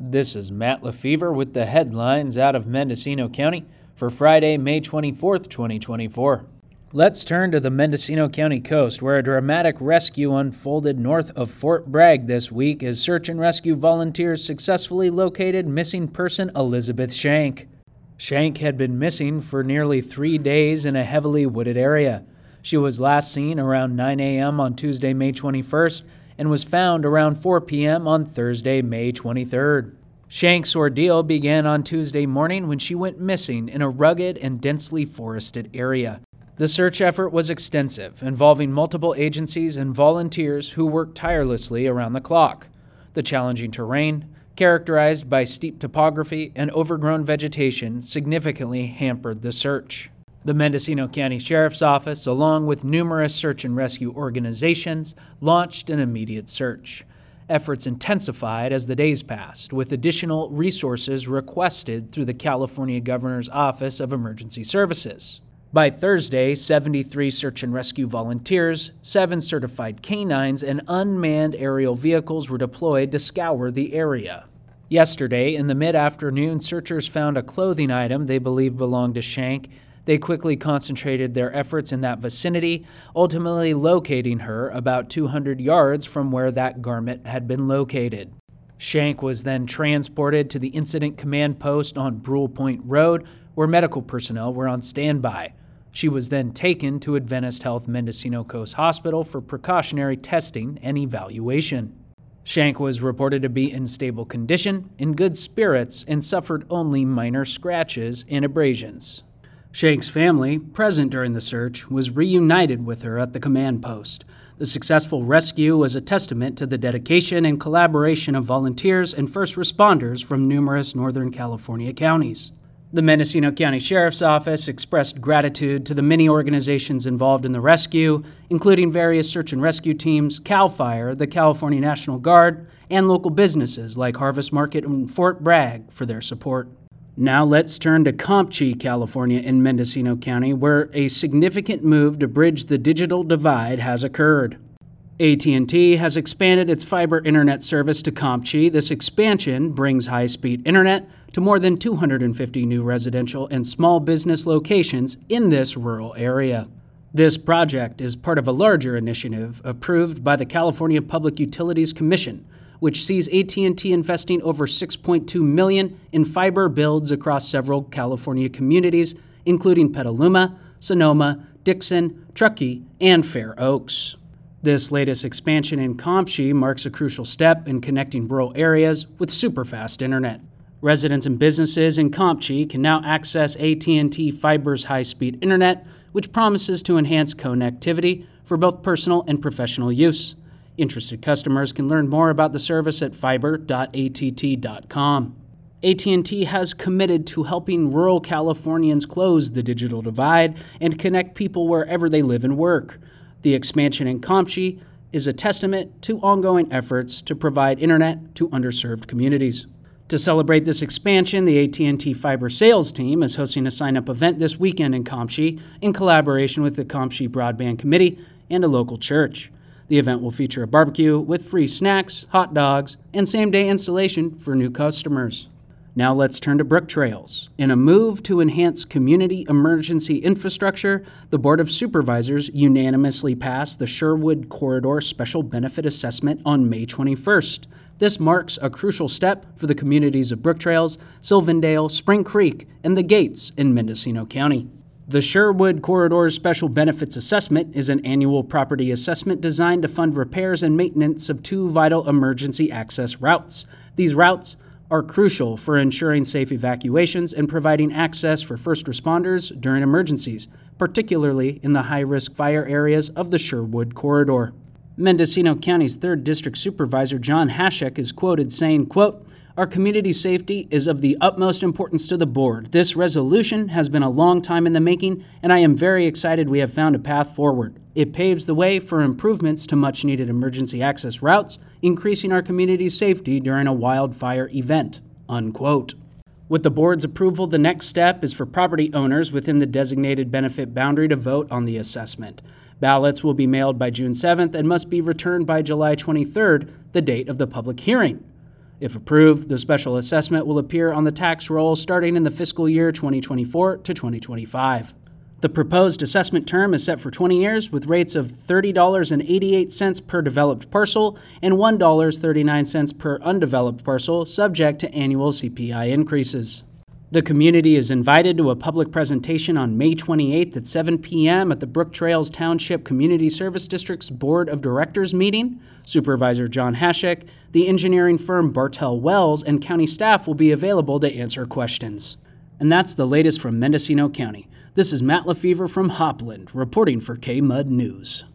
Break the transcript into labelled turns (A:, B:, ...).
A: This is Matt Lefevre with the headlines out of Mendocino County for Friday, May 24th, 2024. Let's turn to the Mendocino County coast, where a dramatic rescue unfolded north of Fort Bragg this week as search and rescue volunteers successfully located missing person Elizabeth Shank. Shank had been missing for nearly 3 days in a heavily wooded area. She was last seen around 9 a.m. on Tuesday, May 21st, and was found around 4 p.m. on Thursday, May 23rd. Shank's ordeal began on Tuesday morning when she went missing in a rugged and densely forested area. The search effort was extensive, involving multiple agencies and volunteers who worked tirelessly around the clock. The challenging terrain, characterized by steep topography and overgrown vegetation, significantly hampered the search. The Mendocino County Sheriff's Office, along with numerous search and rescue organizations, launched an immediate search. Efforts intensified as the days passed, with additional resources requested through the California Governor's Office of Emergency Services. By Thursday, 73 search and rescue volunteers, 7 certified canines, and unmanned aerial vehicles were deployed to scour the area. Yesterday, in the mid-afternoon, searchers found a clothing item they believe belonged to Shank. They quickly concentrated their efforts in that vicinity, ultimately locating her about 200 yards from where that garment had been located. Shank was then transported to the incident command post on Brule Point Road, where medical personnel were on standby. She was then taken to Adventist Health Mendocino Coast Hospital for precautionary testing and evaluation. Shank was reported to be in stable condition, in good spirits, and suffered only minor scratches and abrasions. Shank's family, present during the search, was reunited with her at the command post. The successful rescue was a testament to the dedication and collaboration of volunteers and first responders from numerous Northern California counties. The Mendocino County Sheriff's Office expressed gratitude to the many organizations involved in the rescue, including various search and rescue teams, CAL FIRE, the California National Guard, and local businesses like Harvest Market and Fort Bragg for their support. Now let's turn to Comanche, California in Mendocino County, where a significant move to bridge the digital divide has occurred. AT&T has expanded its fiber internet service to Comanche. This expansion brings high-speed internet to more than 250 new residential and small business locations in this rural area. This project is part of a larger initiative approved by the California Public Utilities Commission, which sees AT&T investing over $6.2 million in fiber builds across several California communities, including Petaluma, Sonoma, Dixon, Truckee, and Fair Oaks. This latest expansion in Comanche marks a crucial step in connecting rural areas with super-fast internet. Residents and businesses in Comanche can now access AT&T Fiber's high-speed internet, which promises to enhance connectivity for both personal and professional use. Interested customers can learn more about the service at fiber.att.com. AT&T has committed to helping rural Californians close the digital divide and connect people wherever they live and work. The expansion in Comanche is a testament to ongoing efforts to provide internet to underserved communities. To celebrate this expansion, the AT&T Fiber sales team is hosting a sign-up event this weekend in Comanche in collaboration with the Comanche Broadband Committee and a local church. The event will feature a barbecue with free snacks, hot dogs, and same-day installation for new customers. Now let's turn to Brook Trails. In a move to enhance community emergency infrastructure, the Board of Supervisors unanimously passed the Sherwood Corridor Special Benefit Assessment on May 21st. This marks a crucial step for the communities of Brook Trails, Sylvandale, Spring Creek, and the Gates in Mendocino County. The Sherwood Corridor Special Benefits Assessment is an annual property assessment designed to fund repairs and maintenance of 2 vital emergency access routes. These routes are crucial for ensuring safe evacuations and providing access for first responders during emergencies, particularly in the high-risk fire areas of the Sherwood Corridor. Mendocino County's 3rd District Supervisor John Hashek is quoted saying, quote, "Our community safety is of the utmost importance to the board. This resolution has been a long time in the making, and I am very excited we have found a path forward. It paves the way for improvements to much-needed emergency access routes, increasing our community's safety during a wildfire event." Unquote. With the board's approval, the next step is for property owners within the designated benefit boundary to vote on the assessment. Ballots will be mailed by June 7th and must be returned by July 23rd, the date of the public hearing.
B: If approved, the special assessment will appear on the tax roll starting in the fiscal year 2024 to 2025. The proposed assessment term is set for 20 years with rates of $30.88 per developed parcel and $1.39 per undeveloped parcel, subject to annual CPI increases. The community is invited to a public presentation on May 28th at 7 p.m. at the Brook Trails Township Community Service District's Board of Directors meeting. Supervisor John Hashek, the engineering firm Bartell Wells, and county staff will be available to answer questions. And that's the latest from Mendocino County. This is Matt LaFever from Hopland, reporting for KMUD News.